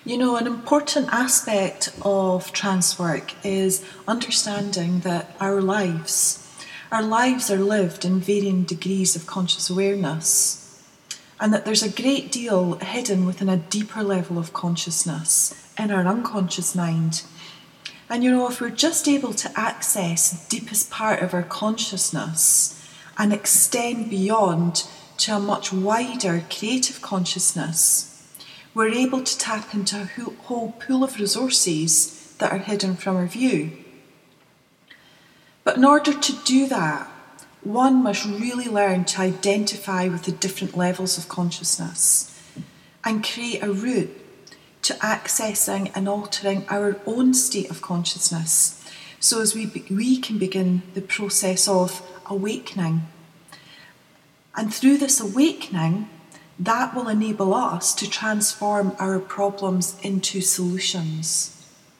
An important aspect of trance work is understanding that our lives are lived in varying degrees of conscious awareness, and that there's a great deal hidden within a deeper level of consciousness in our unconscious mind. And if we're just able to access the deepest part of our consciousness and extend beyond to a much wider creative consciousness, we're able to tap into a whole pool of resources that are hidden from our view. But in order to do that, one must really learn to identify with the different levels of consciousness and create a route to accessing and altering our own state of consciousness, so as we can begin the process of awakening. And through this awakening, that will enable us to transform our problems into solutions.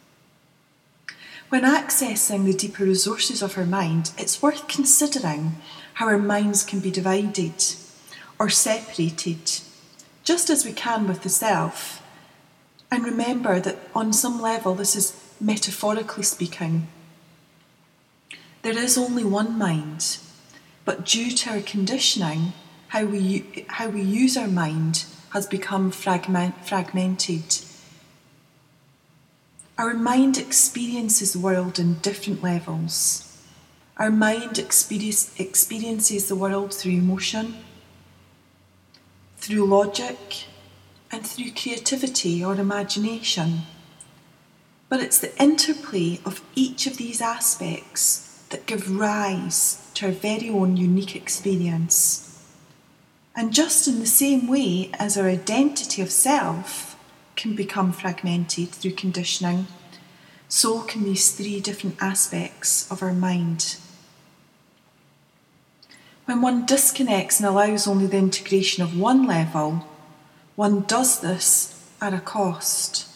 When accessing the deeper resources of our mind, it's worth considering how our minds can be divided or separated, just as we can with the self. And remember that on some level, this is metaphorically speaking. There is only one mind, but due to our conditioning, how we use our mind has become fragmented. Our mind experiences the world in different levels. Our mind experiences the world through emotion, through logic, and through creativity or imagination. But it's the interplay of each of these aspects that give rise to our very own unique experience. And just in the same way as our identity of self can become fragmented through conditioning, so can these three different aspects of our mind. When one disconnects and allows only the integration of one level, one does this at a cost.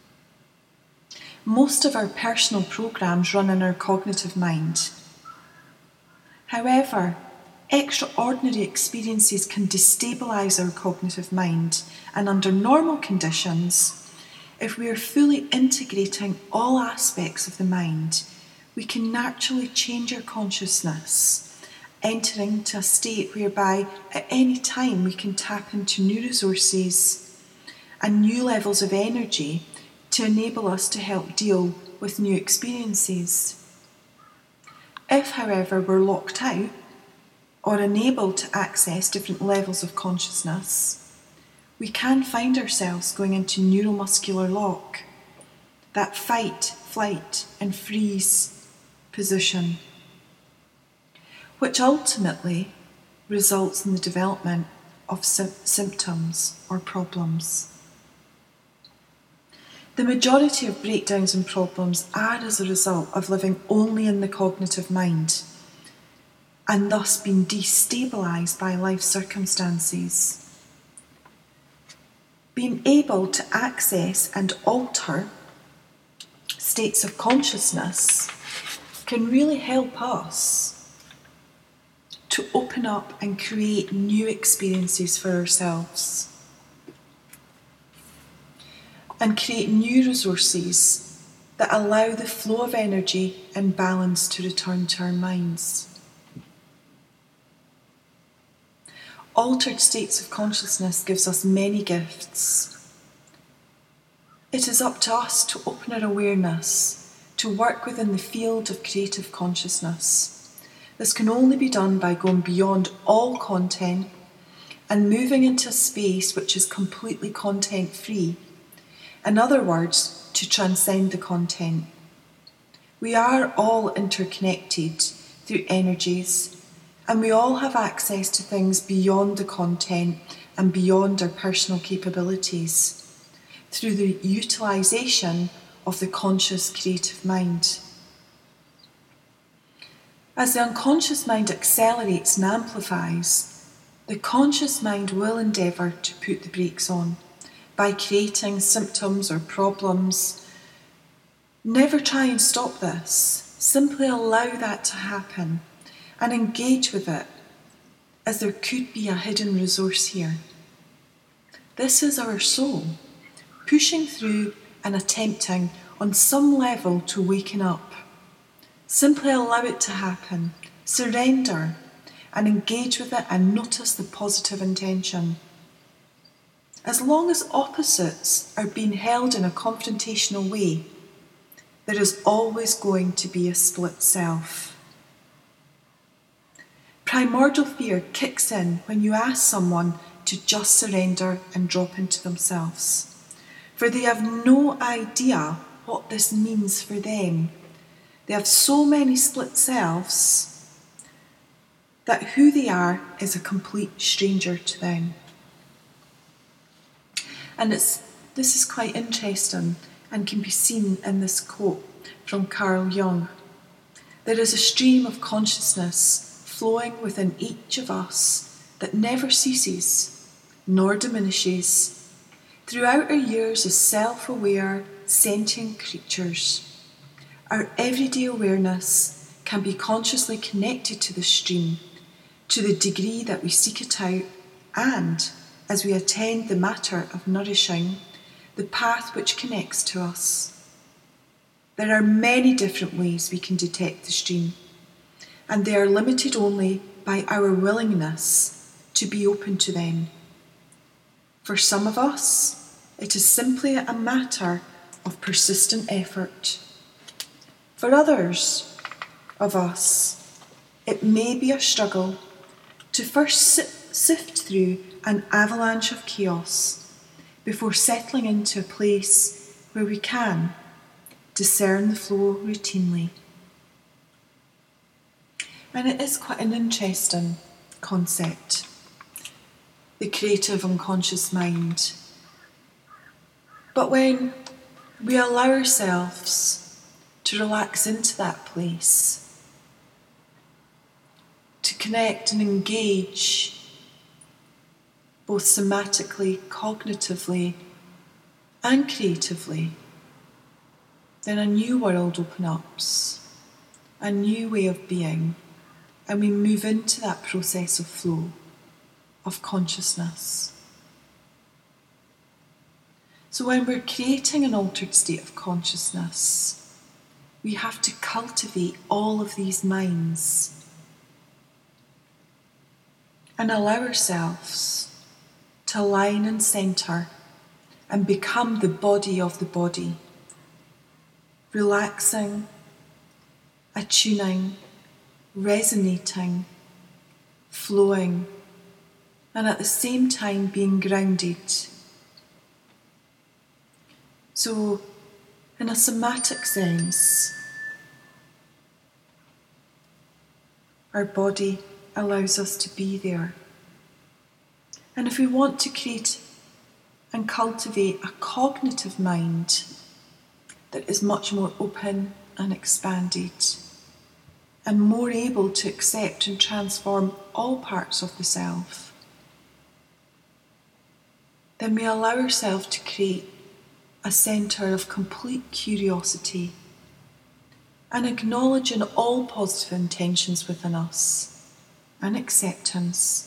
Most of our personal programs run in our cognitive mind. However, extraordinary experiences can destabilise our cognitive mind, and under normal conditions, if we are fully integrating all aspects of the mind, we can naturally change our consciousness, entering into a state whereby at any time we can tap into new resources and new levels of energy to enable us to help deal with new experiences. If, however, we're locked out or unable to access different levels of consciousness, we can find ourselves going into neuromuscular lock, that fight, flight, and freeze position, which ultimately results in the development of symptoms or problems. The majority of breakdowns and problems are as a result of living only in the cognitive mind, and thus being destabilised by life circumstances. Being able to access and alter states of consciousness can really help us to open up and create new experiences for ourselves and create new resources that allow the flow of energy and balance to return to our minds. Altered states of consciousness gives us many gifts. It is up to us to open our awareness, to work within the field of creative consciousness. This can only be done by going beyond all content and moving into a space which is completely content-free. In other words, to transcend the content. We are all interconnected through energies, and we all have access to things beyond the content and beyond our personal capabilities through the utilisation of the conscious creative mind. As the unconscious mind accelerates and amplifies, the conscious mind will endeavour to put the brakes on by creating symptoms or problems. Never try and stop this. Simply allow that to happen and engage with it, as there could be a hidden resource here. This is our soul. pushing through and attempting on some level to waken up. Simply allow it to happen, surrender, and engage with it and notice the positive intention. As long as opposites are being held in a confrontational way, there is always going to be a split self. Primordial fear kicks in when you ask someone to just surrender and drop into themselves, for they have no idea what this means for them. They have so many split selves that who they are is a complete stranger to them. And this is quite interesting and can be seen in this quote from Carl Jung. There is a stream of consciousness flowing within each of us that never ceases nor diminishes throughout our years as self-aware, sentient creatures. Our everyday awareness can be consciously connected to the stream to the degree that we seek it out, and as we attend the matter of nourishing the path which connects to us. There are many different ways we can detect the stream, and they are limited only by our willingness to be open to them. For some of us, it is simply a matter of persistent effort. For others of us, it may be a struggle to first sift through an avalanche of chaos before settling into a place where we can discern the flow routinely. And it is quite an interesting concept, the creative unconscious mind. But when we allow ourselves to relax into that place, to connect and engage both somatically, cognitively, and creatively, then a new world opens up, a new way of being, and we move into that process of flow, of consciousness. So when we're creating an altered state of consciousness, we have to cultivate all of these minds and allow ourselves to align and centre and become the body of the body, relaxing, attuning, resonating, flowing, and at the same time being grounded. So, in a somatic sense, our body allows us to be there. And if we want to create and cultivate a cognitive mind that is much more open and expanded and more able to accept and transform all parts of the self, then we allow ourselves to create a centre of complete curiosity and acknowledging all positive intentions within us and acceptance,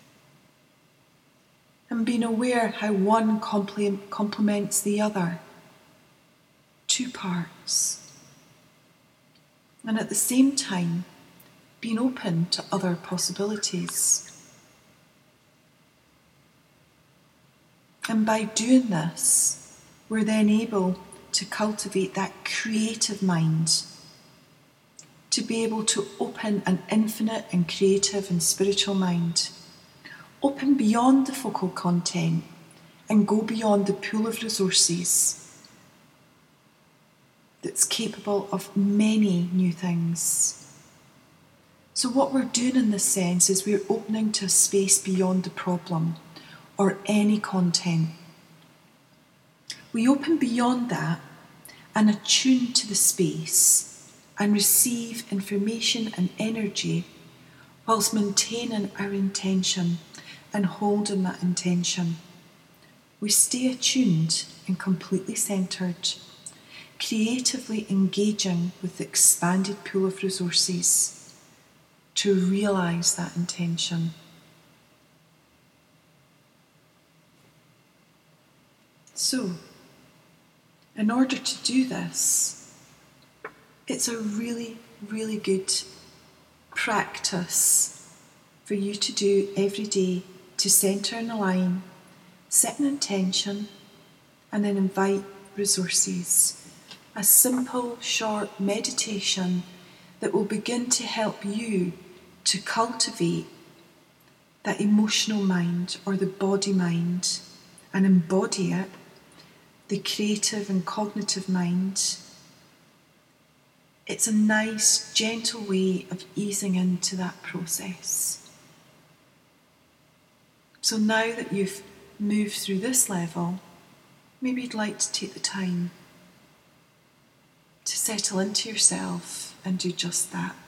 and being aware how one complements the other, two parts, and at the same time being open to other possibilities. And by doing this, we're then able to cultivate that creative mind, to be able to open an infinite and creative and spiritual mind, open beyond the focal content and go beyond the pool of resources that's capable of many new things. So what we're doing in this sense is we're opening to a space beyond the problem or any content. We open beyond that and attune to the space and receive information and energy whilst maintaining our intention and holding that intention. We stay attuned and completely centred, creatively engaging with the expanded pool of resources to realise that intention. So, In order to do this, it's a really, really good practice for you to do every day to centre and align, set an intention, and then invite resources. A simple, short meditation that will begin to help you to cultivate that emotional mind or the body mind and embody it, the creative and cognitive mind. It's a nice, gentle way of easing into that process. So now that you've moved through this level, maybe you'd like to take the time to settle into yourself and do just that.